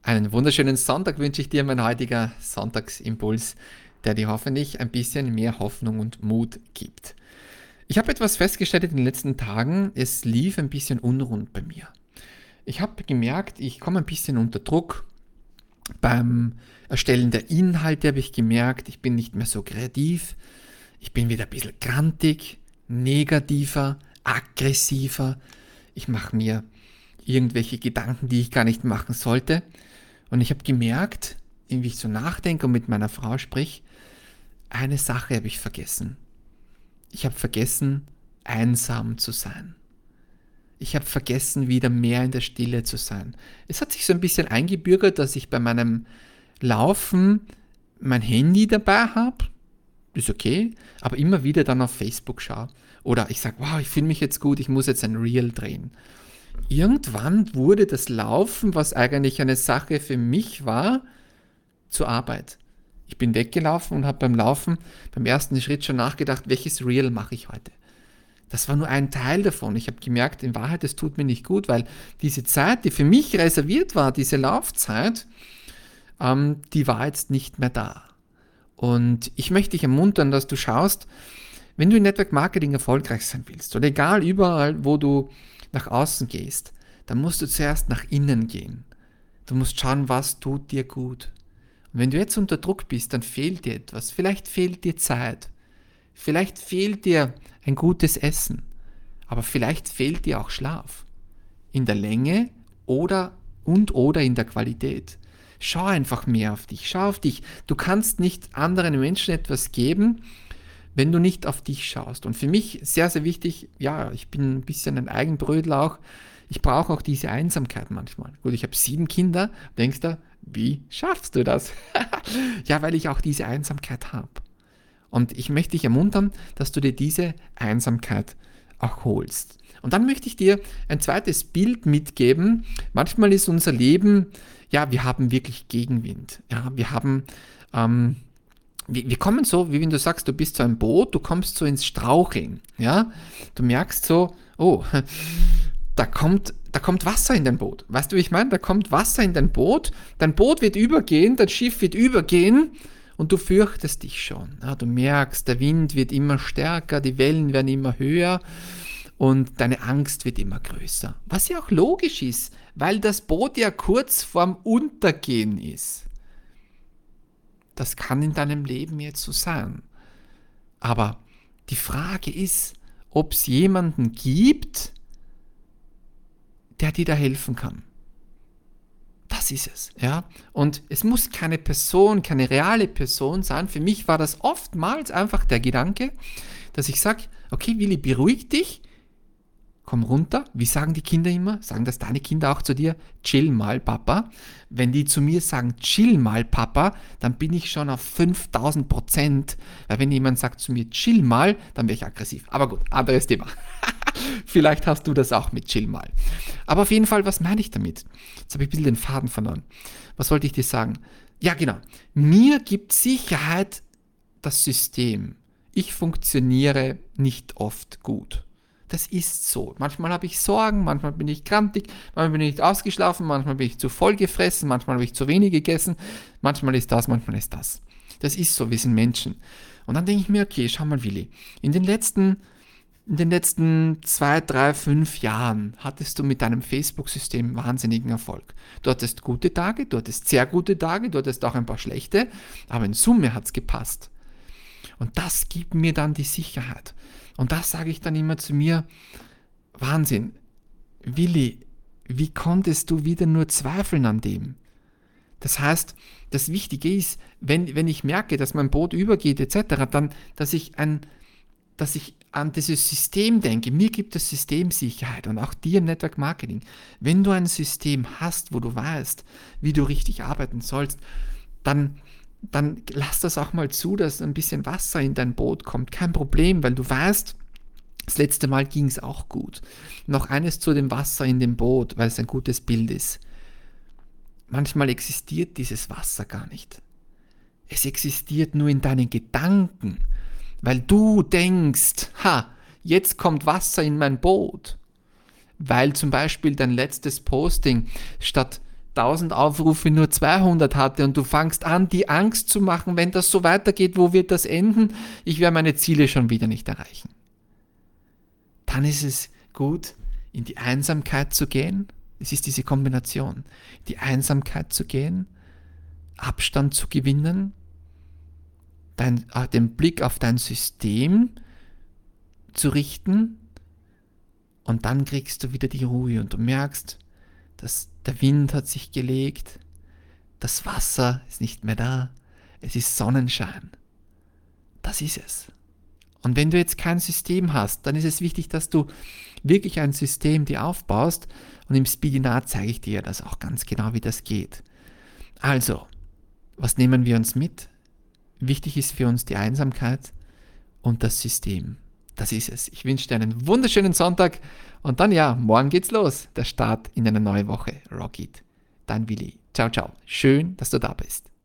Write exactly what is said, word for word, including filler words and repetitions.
Einen wunderschönen Sonntag wünsche ich dir, mein heutiger Sonntagsimpuls, der dir hoffentlich ein bisschen mehr Hoffnung und Mut gibt. Ich habe etwas festgestellt in den letzten Tagen, es lief ein bisschen unrund bei mir. Ich habe gemerkt, ich komme ein bisschen unter Druck. Beim Erstellen der Inhalte habe ich gemerkt, ich bin nicht mehr so kreativ. Ich bin wieder ein bisschen grantig, negativer, aggressiver. Ich mache mir irgendwelche Gedanken, die ich gar nicht machen sollte. Und ich habe gemerkt, wie ich so nachdenke und mit meiner Frau sprich, eine Sache habe ich vergessen. Ich habe vergessen, einsam zu sein. Ich habe vergessen, wieder mehr in der Stille zu sein. Es hat sich so ein bisschen eingebürgert, dass ich bei meinem Laufen mein Handy dabei habe. Ist okay, aber immer wieder dann auf Facebook schaue. Oder ich sage, wow, ich fühle mich jetzt gut, ich muss jetzt ein Reel drehen. Irgendwann wurde das Laufen, was eigentlich eine Sache für mich war, zur Arbeit. Ich bin weggelaufen und habe beim Laufen, beim ersten Schritt schon nachgedacht, welches Reel mache ich heute. Das war nur ein Teil davon. Ich habe gemerkt, in Wahrheit, es tut mir nicht gut, weil diese Zeit, die für mich reserviert war, diese Laufzeit, ähm, die war jetzt nicht mehr da. Und ich möchte dich ermuntern, dass du schaust, wenn du in Network Marketing erfolgreich sein willst oder egal überall, wo du nach außen gehst, dann musst du zuerst nach innen gehen. Du musst schauen, was tut dir gut. Und wenn du jetzt unter Druck bist, dann fehlt dir etwas. Vielleicht fehlt dir Zeit. Vielleicht fehlt dir ein gutes Essen. Aber vielleicht fehlt dir auch Schlaf. In der Länge oder und oder in der Qualität. Schau einfach mehr auf dich. Schau auf dich. Du kannst nicht anderen Menschen etwas geben, wenn du nicht auf dich schaust. Und für mich sehr, sehr wichtig, ja, ich bin ein bisschen ein Eigenbrötler auch, ich brauche auch diese Einsamkeit manchmal. Gut, ich habe sieben Kinder, denkst du, wie schaffst du das? Ja, weil ich auch diese Einsamkeit habe. Und ich möchte dich ermuntern, dass du dir diese Einsamkeit auch holst. Und dann möchte ich dir ein zweites Bild mitgeben. Manchmal ist unser Leben, ja, wir haben wirklich Gegenwind. Ja, wir haben... Ähm, Wir kommen so, wie wenn du sagst, du bist so ein Boot, du kommst so ins Straucheln, ja, du merkst so, oh, da kommt, da kommt Wasser in dein Boot, weißt du, wie ich meine, da kommt Wasser in dein Boot, dein Boot wird übergehen, dein Schiff wird übergehen und du fürchtest dich schon, ja, du merkst, der Wind wird immer stärker, die Wellen werden immer höher und deine Angst wird immer größer, was ja auch logisch ist, weil das Boot ja kurz vorm Untergehen ist. Das kann in deinem Leben jetzt so sein. Aber die Frage ist, ob es jemanden gibt, der dir da helfen kann. Das ist es. Ja? Und es muss keine Person, keine reale Person sein. Für mich war das oftmals einfach der Gedanke, dass ich sage, okay, Willi, beruhig dich, komm runter. Wie sagen die Kinder immer? Sagen das deine Kinder auch zu dir? Chill mal, Papa. Wenn die zu mir sagen, chill mal, Papa, dann bin ich schon auf fünftausend Prozent. Weil wenn jemand sagt zu mir, chill mal, dann wäre ich aggressiv. Aber gut, anderes Thema. Vielleicht hast du das auch mit chill mal. Aber auf jeden Fall, was meine ich damit? Jetzt habe ich ein bisschen den Faden verloren. Was wollte ich dir sagen? Ja, genau. Mir gibt Sicherheit das System. Ich funktioniere nicht oft gut. Das ist so. Manchmal habe ich Sorgen, manchmal bin ich krantig, manchmal bin ich nicht ausgeschlafen, manchmal bin ich zu voll gefressen, manchmal habe ich zu wenig gegessen, manchmal ist das, manchmal ist das. Das ist so, wir sind Menschen. Und dann denke ich mir, okay, schau mal, Willi, in den letzten, in den letzten zwei, drei, fünf Jahren hattest du mit deinem Facebook-System wahnsinnigen Erfolg. Du hattest gute Tage, du hattest sehr gute Tage, du hattest auch ein paar schlechte, aber in Summe hat es gepasst. Und das gibt mir dann die Sicherheit. Und das sage ich dann immer zu mir, Wahnsinn, Willi, wie konntest du wieder nur zweifeln an dem? Das heißt, das Wichtige ist, wenn, wenn ich merke, dass mein Boot übergeht et cetera, dann, dass ich, ein, dass ich an dieses System denke. Mir gibt das System Sicherheit und auch dir im Network Marketing. Wenn du ein System hast, wo du weißt, wie du richtig arbeiten sollst, dann dann lass das auch mal zu, dass ein bisschen Wasser in dein Boot kommt. Kein Problem, weil du weißt, das letzte Mal ging es auch gut. Noch eines zu dem Wasser in dem Boot, weil es ein gutes Bild ist. Manchmal existiert dieses Wasser gar nicht. Es existiert nur in deinen Gedanken, weil du denkst, ha, jetzt kommt Wasser in mein Boot. Weil zum Beispiel dein letztes Posting statt tausend Aufrufe nur zweihundert hatte und du fangst an, die Angst zu machen, wenn das so weitergeht, wo wird das enden? Ich werde meine Ziele schon wieder nicht erreichen. Dann ist es gut, in die Einsamkeit zu gehen. Es ist diese Kombination. In die Einsamkeit zu gehen, Abstand zu gewinnen, dein, den Blick auf dein System zu richten und dann kriegst du wieder die Ruhe und du merkst, dass der Wind hat sich gelegt, das Wasser ist nicht mehr da, es ist Sonnenschein. Das ist es. Und wenn du jetzt kein System hast, dann ist es wichtig, dass du wirklich ein System dir aufbaust und im Speedinar zeige ich dir das auch ganz genau, wie das geht. Also, was nehmen wir uns mit? Wichtig ist für uns die Einsamkeit und das System. Das ist es. Ich wünsche dir einen wunderschönen Sonntag und dann ja, morgen geht's los. Der Start in eine neue Woche. Rock it. Dein Willi. Ciao, ciao. Schön, dass du da bist.